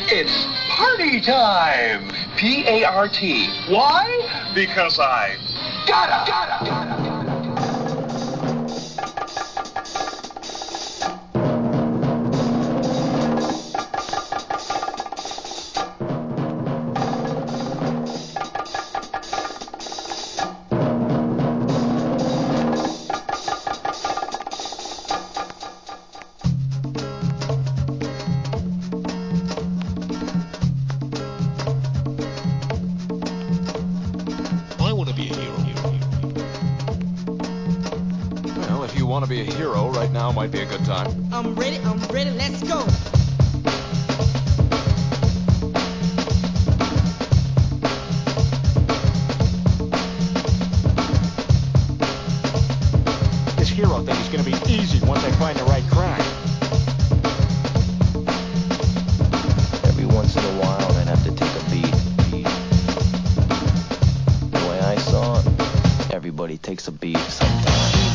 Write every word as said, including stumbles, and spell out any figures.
It's party time. P A R T. Why? Because I gotta, gotta, gotta, gotta. Want to be a hero right now might be a good time. I'm ready, I'm ready, let's go. This hero thing is going to be easy once I find the right crack. Every once in a while I'd have to take a beat. The way I saw it, everybody takes a beat sometimes.